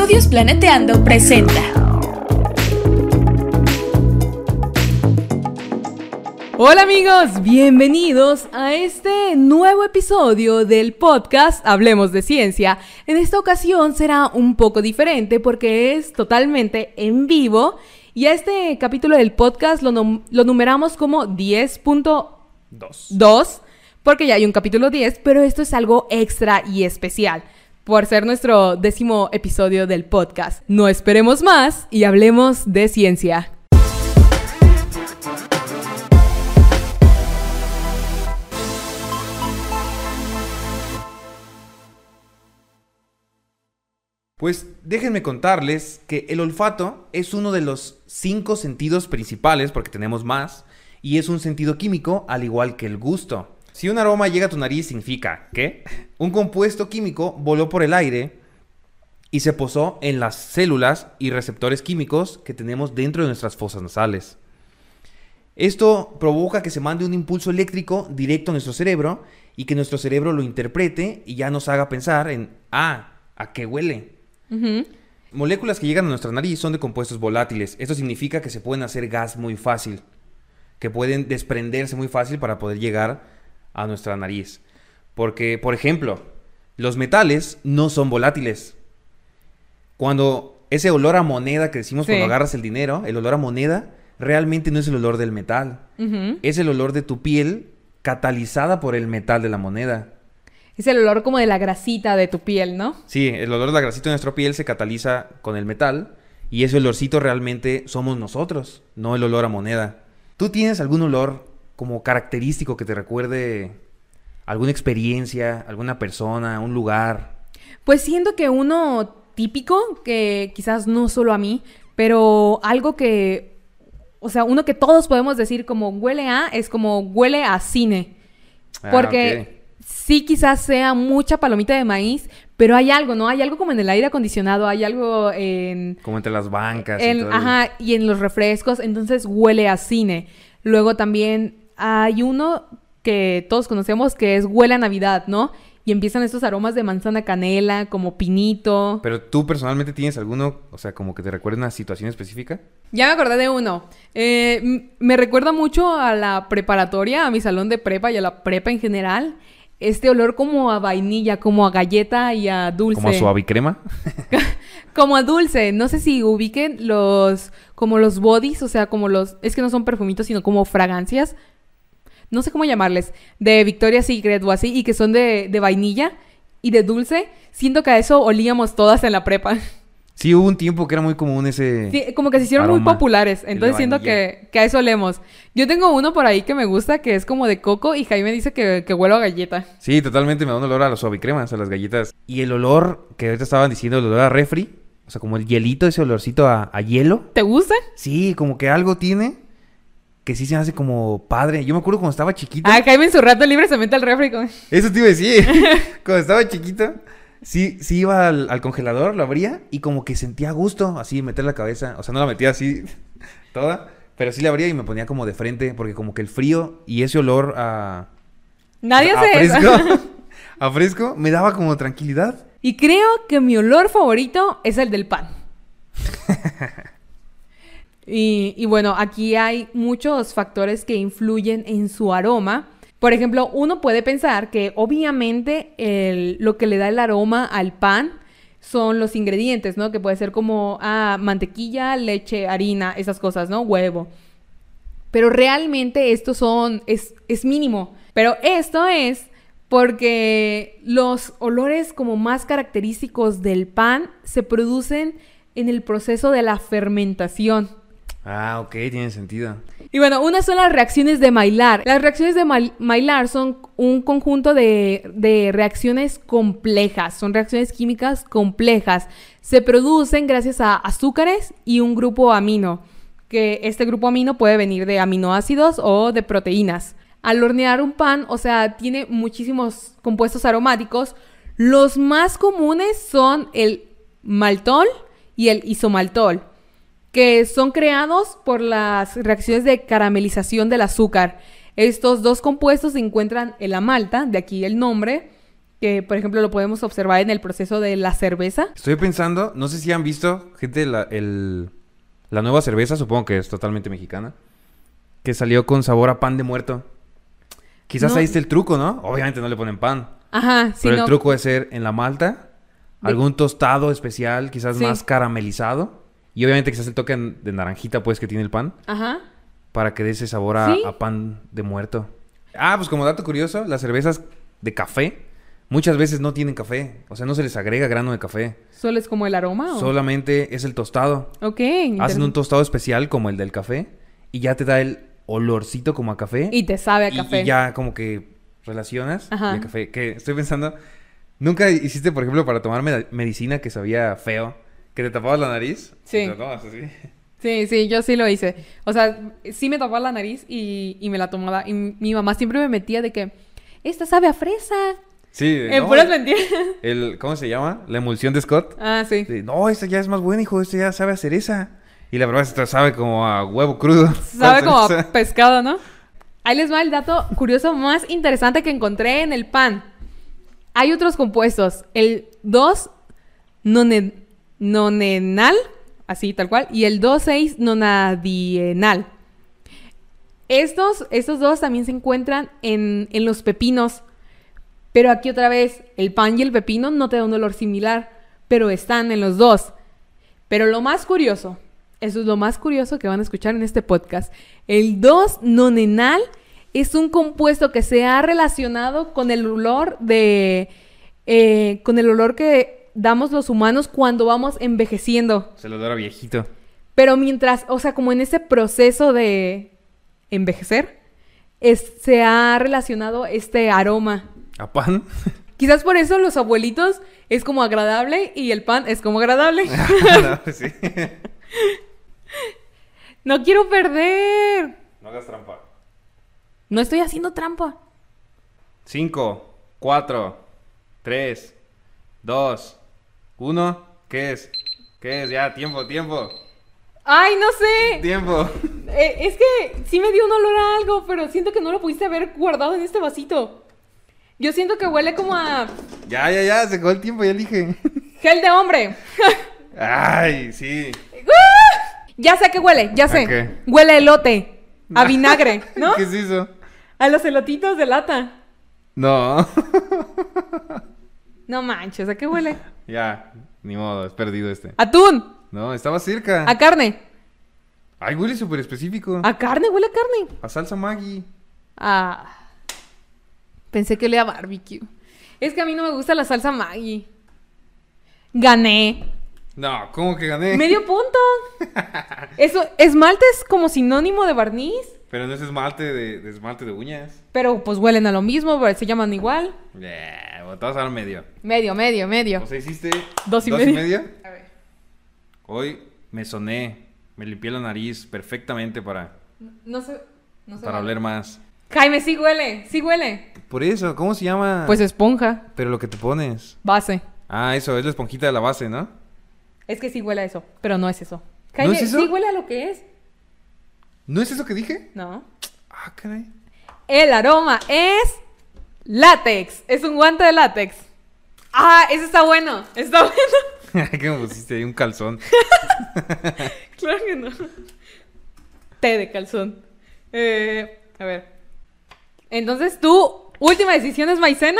Estudios Planeteando presenta. Hola amigos, bienvenidos a este nuevo episodio del podcast Hablemos de Ciencia. En esta ocasión será un poco diferente porque es totalmente en vivo y a este capítulo del podcast lo numeramos como 10.2 porque ya hay un capítulo 10, pero esto es algo extra y especial por ser nuestro 10º episodio del podcast. No esperemos más y hablemos de ciencia. Pues déjenme contarles que el olfato es uno de los 5 sentidos principales, porque tenemos más, y es un sentido químico al igual que el gusto. Si un aroma llega a tu nariz significa que un compuesto químico voló por el aire y se posó en las células y receptores químicos que tenemos dentro de nuestras fosas nasales. Esto provoca que se mande un impulso eléctrico directo a nuestro cerebro y que nuestro cerebro lo interprete y ya nos haga pensar en, ¿a qué huele? Uh-huh. Moléculas que llegan a nuestra nariz son de compuestos volátiles. Esto significa que se pueden hacer gas muy fácil, que pueden desprenderse muy fácil para poder llegar a nuestra nariz. Porque, por ejemplo, los metales no son volátiles. Cuando ese olor a moneda que decimos cuando agarras el dinero, el olor a moneda, realmente no es el olor del metal. Uh-huh. Es el olor de tu piel catalizada por el metal de la moneda. Es el olor como de la grasita de tu piel, ¿no? Sí, el olor de la grasita de nuestra piel se cataliza con el metal y ese olorcito realmente somos nosotros, no el olor a moneda. ¿Tú tienes algún olor como característico que te recuerde alguna experiencia, alguna persona, un lugar? Pues siento que uno típico, que quizás no solo a mí, pero algo que, o sea, uno que todos podemos decir como huele a, es como huele a cine. Porque Okay. sí quizás sea mucha palomita de maíz, pero hay algo, ¿no? Hay algo como en el aire acondicionado, hay algo en... Como entre las bancas y todo. Ajá, y en los refrescos, entonces huele a cine. Luego también hay uno que todos conocemos que es huele a Navidad, ¿no? Y empiezan estos aromas de manzana canela, como pinito. Pero tú personalmente tienes alguno, o sea, como que te recuerde una situación específica. Ya me acordé de uno. Me recuerda mucho a la preparatoria, a mi salón de prepa y a la prepa en general. Este olor como a vainilla, como a galleta y a dulce. Como a suavicrema. Como a dulce. No sé si ubiquen como los bodies, o sea, como los... Es que no son perfumitos, sino como fragancias. No sé cómo llamarles. De Victoria's Secret o así. Y que son de vainilla y de dulce. Siento que a eso olíamos todas en la prepa. Sí, hubo un tiempo que era muy común ese... Sí, como que se hicieron aroma, muy populares. Entonces siento vainilla. que a eso olemos. Yo tengo uno por ahí que me gusta, que es como de coco. Y Jaime dice que huelo a galleta. Sí, totalmente me da un olor a las suavicremas, a las galletas. Y el olor que ahorita estaban diciendo, el olor a refri, o sea, como el hielito, ese olorcito a hielo. ¿Te gusta? Sí, como que algo tiene que sí se hace como padre. Yo me acuerdo cuando estaba chiquito. Ah, Jaime en su rato libre se mete al refri. Eso te iba a decir. Cuando estaba chiquito, sí iba al congelador, lo abría y como que sentía gusto así meter la cabeza. O sea, no la metía así toda, pero sí la abría y me ponía como de frente porque como que el frío y ese olor a... Nadie a hace eso. fresco, a fresco me daba como tranquilidad. Y creo que mi olor favorito es el del pan. Y bueno, aquí hay muchos factores que influyen en su aroma. Por ejemplo, uno puede pensar que obviamente lo que le da el aroma al pan son los ingredientes, ¿no? Que puede ser como mantequilla, leche, harina, esas cosas, ¿no? Huevo. Pero realmente es mínimo. Pero esto es porque los olores como más característicos del pan se producen en el proceso de la fermentación. Ah, ok, tiene sentido. Y bueno, unas son las reacciones de Maillard. Las reacciones de Maillard son un conjunto de reacciones complejas. Son reacciones químicas complejas. Se producen gracias a azúcares y un grupo amino. Que este grupo amino puede venir de aminoácidos o de proteínas. Al hornear un pan, o sea, tiene muchísimos compuestos aromáticos. Los más comunes son el maltol y el isomaltol, que son creados por las reacciones de caramelización del azúcar. Estos dos compuestos se encuentran en la malta, de aquí el nombre, que por ejemplo lo podemos observar en el proceso de la cerveza. Estoy pensando, no sé si han visto, gente, la nueva cerveza, supongo que es totalmente mexicana, que salió con sabor a pan de muerto. Quizás No. ahí está el truco, ¿no? Obviamente no le ponen pan. Ajá, sí, Pero no. el truco es ser en la malta, De- algún tostado especial, quizás Sí. más caramelizado. Y obviamente quizás el toque de naranjita, pues, que tiene el pan, Ajá. para que dé ese sabor a, Sí. a pan de muerto. Ah, pues como dato curioso, las cervezas de café muchas veces no tienen café. O sea, no se les agrega grano de café. ¿Solo es como el aroma? ¿O? Solamente es el tostado. Ok. Hacen un tostado especial como el del café y ya te da el olorcito como a café. Y te sabe a Y- café. Y ya como que relacionas Ajá. y a café. Que estoy pensando, ¿nunca hiciste, por ejemplo, para tomar medicina que sabía feo? Que te tapabas la nariz. Sí. Y te lo tomas así. Sí, yo sí lo hice. O sea, sí me tapaba la nariz y me la tomaba. Y mi mamá siempre me metía de que, esta sabe a fresa. Sí. En no, puras mentiras. ¿Cómo se llama? La emulsión de Scott. Ah, sí. Sí, no, esta ya es más buena, hijo. Esta ya sabe a cereza. Y la verdad, esta sabe como a huevo crudo. Sabe Con como cereza. a pescado, ¿no? Ahí les va el dato curioso más interesante que encontré en el pan. Hay otros compuestos. El 2-nonenal, así tal cual, y el 2,6-nonadienal. Estos dos también se encuentran en los pepinos. Pero aquí otra vez, el pan y el pepino no te da un olor similar, pero están en los dos. Pero lo más curioso, eso es lo más curioso que van a escuchar en este podcast. El 2-nonenal es un compuesto que se ha relacionado con el olor con el olor que damos los humanos cuando vamos envejeciendo. Se lo da viejito. Pero mientras, o sea, como en ese proceso de envejecer, se ha relacionado este aroma. ¿A pan? Quizás por eso los abuelitos es como agradable y el pan es como agradable. No, sí. No quiero perder. No hagas trampa. No estoy haciendo trampa. 5, 4, 3, 2, 1. ¿Qué es? ¿Qué es? Ya, tiempo. Ay, no sé. Tiempo. Es que sí me dio un olor a algo, pero siento que no lo pudiste haber guardado en este vasito. Yo siento que huele como a Ya, se acabó el tiempo, ya dije. gel de hombre. Ay, sí. Ya sé que huele, ya sé. ¿A qué? Huele a elote, a vinagre, ¿no? ¿Qué es eso? A los elotitos de lata. No. No manches, ¿a qué huele? Ya, ni modo, es perdido este. Atún, No, estaba cerca. a carne. Ay, huele súper específico. A carne, huele a carne. A salsa Maggi. Ah. Pensé que olía a barbecue. Es que a mí no me gusta la salsa Maggi. Gané. No, ¿cómo que gané? Medio punto. Eso, esmalte es como sinónimo de barniz. Pero no es esmalte de esmalte de uñas. Pero pues huelen a lo mismo, pero se llaman igual. Te vas a dar medio. Medio. O sea, hiciste Dos y y medio. medio. A ver. Hoy me soné. Me limpié la nariz perfectamente para No sé. para oler más. Jaime, sí huele. Por eso, ¿cómo se llama? Pues esponja, Pero lo que te pones. base. Ah, eso, es la esponjita de la base, ¿no? Es que sí huele a eso, pero no es eso. Jaime, es eso? sí huele a lo que es. ¿No es eso que dije? No. Ah, caray. El aroma es látex. Es un guante de látex. Ah, ese está bueno. Está bueno. ¿Qué me pusiste ahí? Un calzón. Claro que no. Té de calzón. A ver. Entonces, ¿tu última decisión es maicena?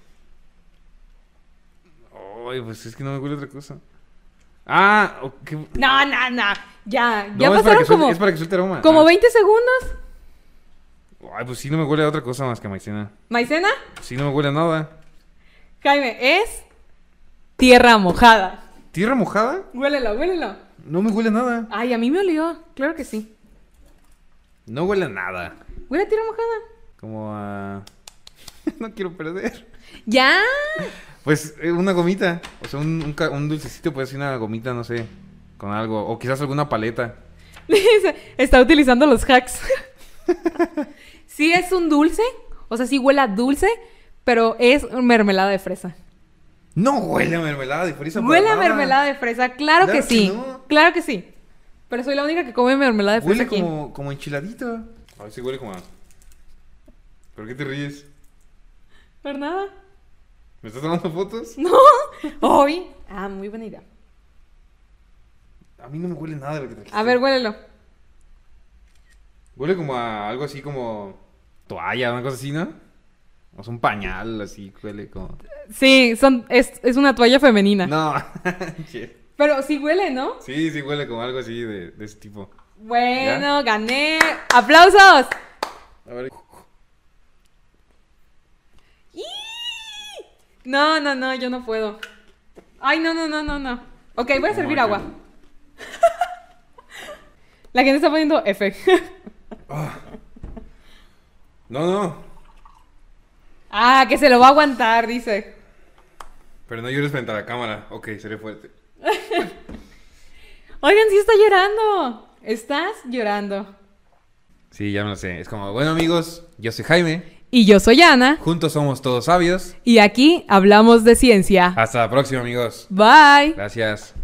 Ay, pues es que no me huele otra cosa. Ah, ok. No. Ya No, es para pasaron que como, suelte, es para que suelte aroma. como Ah. 20 segundos. Ay, pues sí, no me huele a otra cosa más que a maicena. ¿Maicena? Sí, no me huele a nada. Jaime, es tierra mojada. ¿Tierra mojada? Huélelo. No me huele a nada. Ay, a mí me olió. Claro que sí. No huele a nada. Huele a tierra mojada. Como a... No quiero perder. ¡Ya! Pues una gomita. O sea, un dulcecito, puede ser una gomita, no sé. Con algo. O quizás alguna paleta. Está utilizando los hacks. Sí es un dulce. O sea, sí huele a dulce. Pero es mermelada de fresa. No huele a mermelada de fresa. para Huele a nada. mermelada de fresa. Claro que Claro que sí. no. Claro que sí. Pero soy la única que come mermelada de fresa Huele aquí. como enchiladito. A ver si huele como a... ¿Por qué te ríes? ¿Por nada? ¿Me estás tomando fotos? No. Hoy. Ah, muy buena idea. A mí no me huele nada de lo que trajiste. A ver, huélelo. Huele como a algo así como toalla, una cosa así, ¿no? O sea, un pañal, así, huele como... Sí, es una toalla femenina. No. Che. Pero sí huele, ¿no? Sí, sí huele como algo así de ese tipo. Bueno, ¿Ya? gané. ¡Aplausos! A ver. ¡Ih! No, yo no puedo. Ay, no. Ok, voy a servir No, agua. La gente está poniendo F. No. Ah, que se lo va a aguantar, dice. Pero no llores frente a la cámara. Ok, seré fuerte. Oigan, sí está llorando. Estás llorando. Sí, ya me lo sé. Es como, bueno, amigos, yo soy Jaime. Y yo soy Ana. Juntos somos todos sabios. Y aquí hablamos de ciencia. Hasta la próxima, amigos. Bye. Gracias.